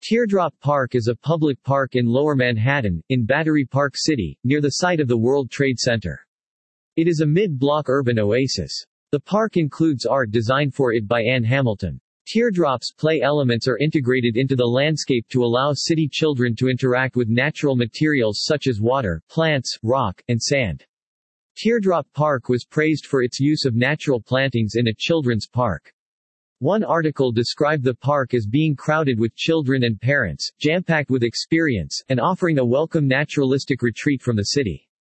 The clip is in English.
Teardrop Park is a public park in Lower Manhattan, in Battery Park City, near the site of the World Trade Center. It is a mid-block urban oasis. The park includes art designed for it by Ann Hamilton. Teardrops play elements are integrated into the landscape to allow city children to interact with natural materials such as water, plants, rock, and sand. Teardrop Park was praised for its use of natural plantings in a children's park. One article described the park as being crowded with children and parents, jam-packed with experience, and offering a welcome naturalistic retreat from the city.